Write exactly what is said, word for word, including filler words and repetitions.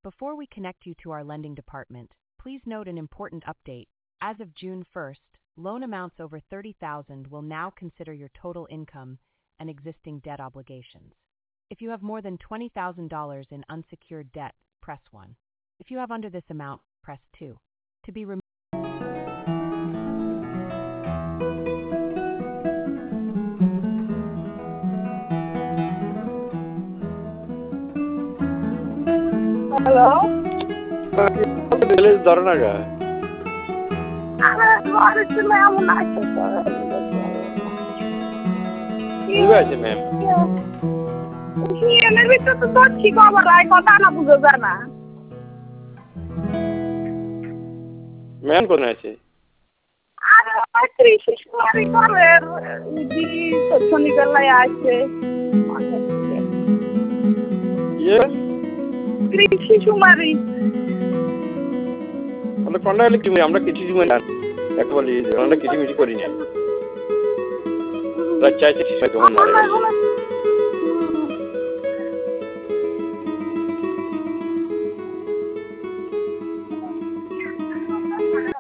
Before we connect you to our lending department, please note an important update. As of June first, loan amounts over thirty thousand dollars will now consider your total income and existing debt obligations. If you have more than twenty thousand dollars in unsecured debt, press one. If you have under this amount, press two. To be removed. Hello ধরো না গা এমন আছে আছে ma'am এর ভিতরে তো ধরছি খবর হয় কথা না বুঝো জানা ম্যাম কোন আছে আরে কৃষি সুমারি করে দি শনিবেলায় আছে ইয়ে কৃষি সুমারি আমরা কোনটা হলে কি আমরা কিছু জীবন একবার আমরা কিছু কিছু করি না রাত চাইতে তখন